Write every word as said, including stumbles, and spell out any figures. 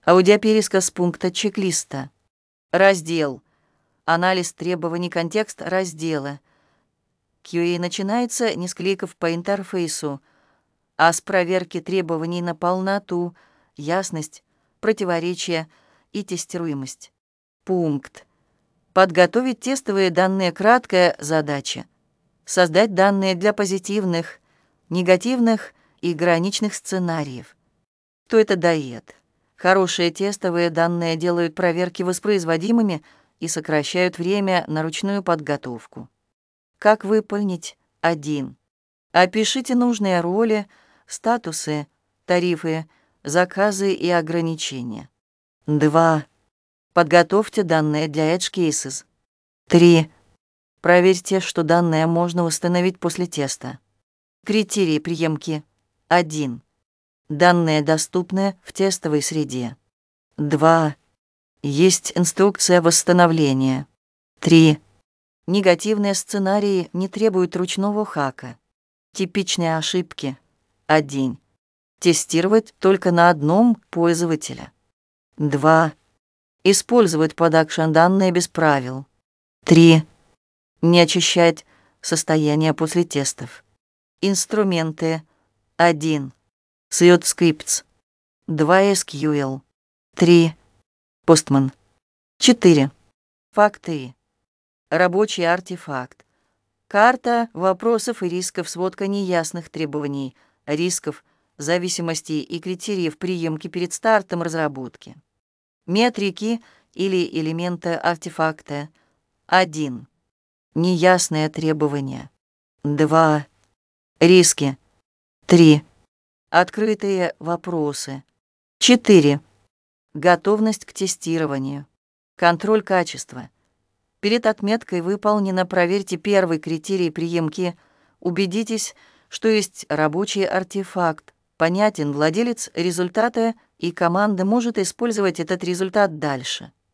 Аудиопересказ пункта чек-листа. Раздел. Анализ требований, контекст раздела. кью эй начинается не с кликов по интерфейсу, а с проверки требований на полноту, ясность, противоречие и тестируемость. Пункт. Подготовить тестовые данные. Краткая задача. Создать данные для позитивных, негативных и граничных сценариев. Что это дает? Хорошие тестовые данные делают проверки воспроизводимыми и сокращают время на ручную подготовку. Как выполнить? один. Опишите нужные роли, статусы, тарифы, заказы и ограничения. два. Подготовьте данные для Edge Cases. три. Проверьте, что данные можно восстановить после теста. Критерии приемки. один. Данные доступны в тестовой среде. два. Есть инструкция восстановления. три. Негативные сценарии не требуют ручного хака. Типичные ошибки. один. Тестировать только на одном пользователя. два. Использовать продакшн данные без правил. три. Не очищать состояние после тестов. Инструменты. один. Suite Scripts. два. эс кью эль. три. Postman. четыре. Факты. Рабочий артефакт. Карта вопросов и рисков, сводка неясных требований, рисков, зависимостей и критериев приемки перед стартом разработки. Метрики или элементы артефакта. один. Неясные требования. два. Риски. три. Открытые вопросы. четыре. Готовность к тестированию. Контроль качества. Перед отметкой «Выполнено» проверьте первый критерий приемки. Убедитесь, что есть рабочий артефакт. Понятен владелец результата, и команда может использовать этот результат дальше.